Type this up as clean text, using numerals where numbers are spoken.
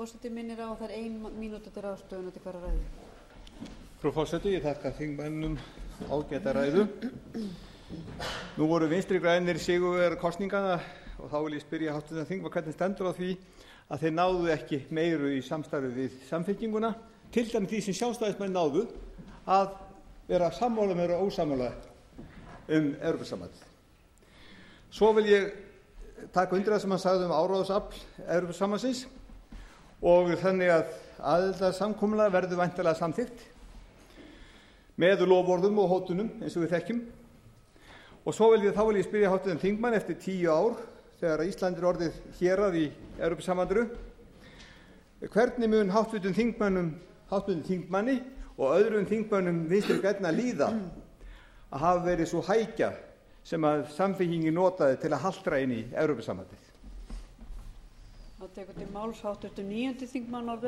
Forseti minnir á að það er 1 mínúta til ráðstöfunar til hverrar ræðu. Frú forseti, ég þakka þingmönnum ágæta ræðu. Nú voru Vinstri grænir sigurvegarar kosninganna og þá vil ég spyrja hv. þingmann hvernig stendur á því að þeir náðu ekki meiru í samstarfi við Samfylkinguna, til dæmis því sem Sjálfstæðismenn náðu að vera sammála meira og ósammála Evrópusambandið. Svo vil ég taka undir það sem hann sagði áróðursafl Evrópusambandsins og þannig að aðildarsamkomulag verður væntanlega samþykkt með loforðum og hótunum eins og við þekkjum. Og þá vil ég spyrja hv. þingmann eftir 10 ár þegar Ísland er orðið hérað í Evrópusambandinu, hvernig mun hv. þingmanni og öðrum þingmönnum Vinstri grænna líða að hafa verið sú hækja sem að Samfylkingin notaði til að haltra inn í Evrópusambandið. Þá tekur til máls hv. 9. þingmaður